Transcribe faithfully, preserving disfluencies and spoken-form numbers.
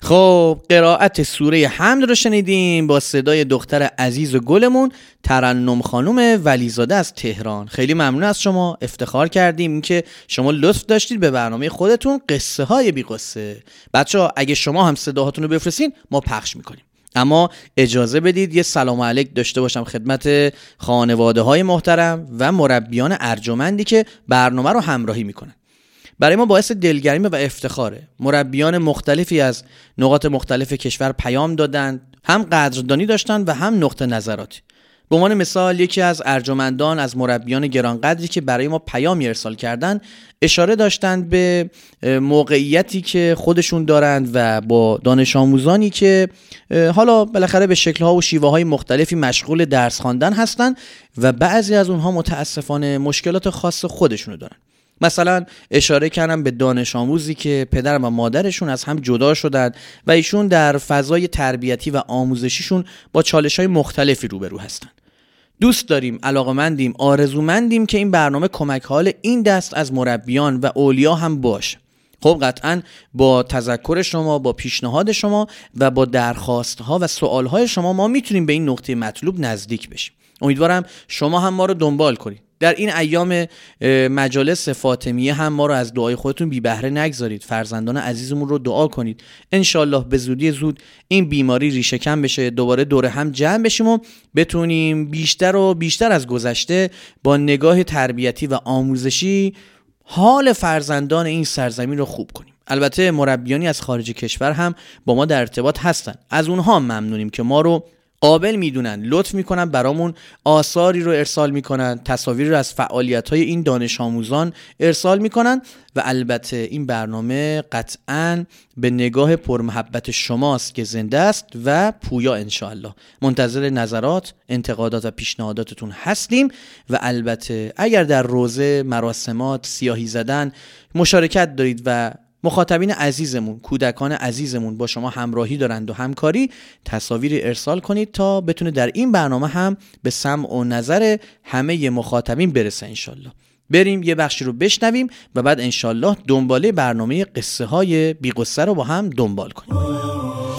خب قرائت سوره حمد رو شنیدیم با صدای دختر عزیز و گلمون ترنم خانم ولیزاده از تهران. خیلی ممنون از شما، افتخار کردیم که شما لطف داشتید به برنامه خودتون قصه های بی قصه. بچه‌ها اگه شما هم صداهاتون رو بفرستین ما پخش میکنیم. اما اجازه بدید یه سلام علیک داشته باشم خدمت خانواده های محترم و مربیان ارجمندی که برنامه رو همراهی میکنن. برای ما باعث دلگرمی و افتخاره. مربیان مختلفی از نقاط مختلف کشور پیام دادن، هم قدردانی داشتن و هم نقطه نظراتی. به عنوان مثال یکی از ارجمندان از مربیان گرانقدری که برای ما پیامی ارسال کردن اشاره داشتند به موقعیتی که خودشون دارند و با دانش آموزانی که حالا بالاخره به شکل‌ها و شیوه‌های مختلفی مشغول درس خواندن هستند و بعضی از اونها متاسفانه مشکلات خاص خودشونو دارن. مثلا اشاره کردم به دانش آموزی که پدر و مادرشون از هم جدا شدند و ایشون در فضای تربیتی و آموزشیشون با چالش‌های مختلفی روبرو هستن. دوست داریم، علاقه‌مندیم، آرزومندیم که این برنامه کمک حال این دست از مربیان و اولیا هم باشه. خب قطعاً با تذکر شما، با پیشنهاد شما و با درخواست‌ها و سوال‌های شما ما میتونیم به این نقطه مطلوب نزدیک بشیم. امیدوارم شما هم ما رو دنبال کنید. در این ایام مجالس فاطمیه هم ما رو از دعای خودتون بی بهره نگذارید. فرزندان عزیزمون رو دعا کنید. انشالله به زودی زود این بیماری ریشه کم بشه، دوباره دور هم جمع بشیم و بتونیم بیشتر و بیشتر از گذشته با نگاه تربیتی و آموزشی حال فرزندان این سرزمین رو خوب کنیم. البته مربیانی از خارج کشور هم با ما در ارتباط هستن. از اونها ممنونیم که ما رو قابل میدونن، لطف میکنن، برامون آثاری رو ارسال میکنن، تصاویری رو از فعالیت‌های این دانش آموزان ارسال میکنن و البته این برنامه قطعاً به نگاه پرمحبت شماست که زنده است و پویا. انشاءالله منتظر نظرات، انتقادات و پیشنهاداتتون هستیم و البته اگر در روزه، مراسمات، سیاهی زدن مشارکت دارید و مخاطبین عزیزمون، کودکان عزیزمون با شما همراهی دارند و همکاری، تصاویری ارسال کنید تا بتونه در این برنامه هم به سمع و نظر همه مخاطبین برسه انشالله. بریم یه بخشی رو بشنویم و بعد انشالله دنباله برنامه قصه های بی قصه رو با هم دنبال کنیم.